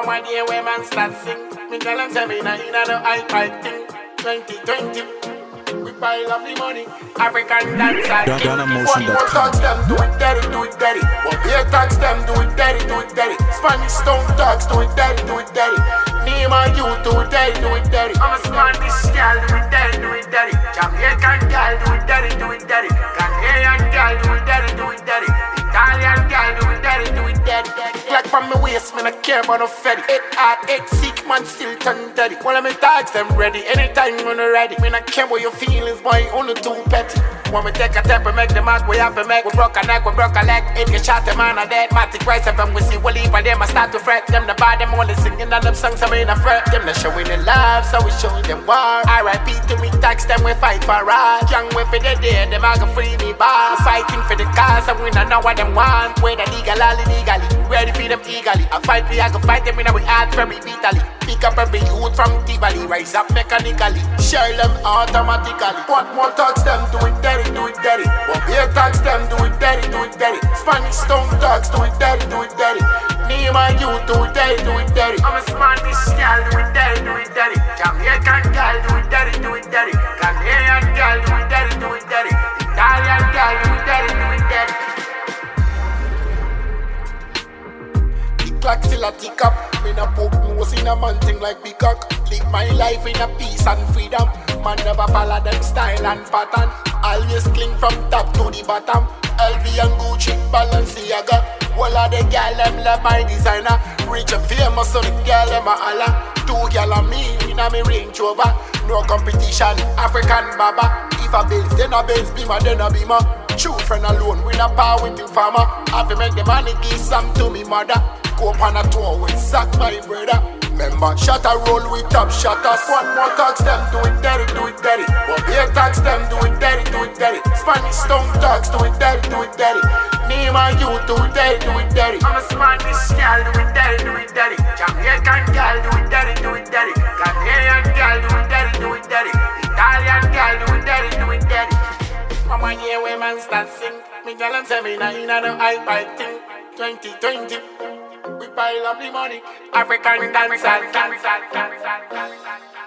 one day when man start sing, me tell them say me nah inna the iPad thing. 2020, we pile up the money. African dancer king. What talks them do it dirty, do it dirty. What beer talks them do it dirty, do it dirty. Spanish stone talks do it dirty, do it dirty. Name and you do it dirty, do it dirty. I'm a Spanish girl, do it dirty, do it dirty. Jamaican girl, do it dirty, do it dirty. Ghanaian girl, do it dirty, do it dirty. Italian girl, do it dirty, do it dirty. Like from my waist, man, I care about no fetty. 8 hard, 8 sick, man, still turn dirty. Well, I'm in tags, them ready. Anytime when I'm ready. Me not care what your feelings, boy, only too petty. When we take a step and make the mark, we have to make. We broke a neck, we broke a leg. If you shot a man, a dead matic rice. If we see, we'll leave, and them I start to fret. Them the bad, them only singing on them songs, I mean, I fret. Them the showing the love, so we showing them war. R.I.P. to me, tax them, we fight for right. Young way for the day, them I go free me bar. Fighting for the cause, and we don't know what them want. Whether legal or illegally, ready for them eagerly. I fight me, I go fight them in our heart very bitterly. Pick up every youth from Tivoli, rise up mechanically. Share them automatically. What more talks them, do it dirty, do it dirty. What beer talks them, do it dirty, do it dirty. Spanish stone talks, do it dirty, do it dirty. Name and you do it dirty, do it dirty. I'm a Spanish girl, do it dirty, do it dirty. Jamaican girl, do it dirty, do it dirty. Ghanaian girl, do it dirty, do it dirty. Italian girl, do it dirty, do it dirty. The clock still a tick up. Me na poke nose in a man thing like peacock. Live my life in a peace and freedom. Man never follow them style and pattern. Always cling from top to the bottom. LV and Gucci, Balenciaga. All of the girl them love my designer. Rich and famous so the girl them a holla. 2 girl and me in a me Range Rover. No competition, African baba. If a bills, then a bills, beamer, then a beamer. True friend alone, we not power with the farmer. Have to make the money give some to me mother. Go up on a tour with Sack my brother. Remember, shot a roll with top shutters. One more talks them, do it dirty, do it dirty. What beer talks them, do it dirty, do it dirty. Spanish stone talks, do it dirty, do it dirty. Name and you do it dirty, do it dirty. I'm a Spanish girl, do it dirty, do it dirty. Jamaican girl, do it dirty, do it dirty. Ghanaian girl, do it dirty, do it dirty. Italian girl, do it dirty, do it dirty. From one year when man start sing, me tell them say me nah inna the iPad thing. 2020, we pile up the money. African dancer.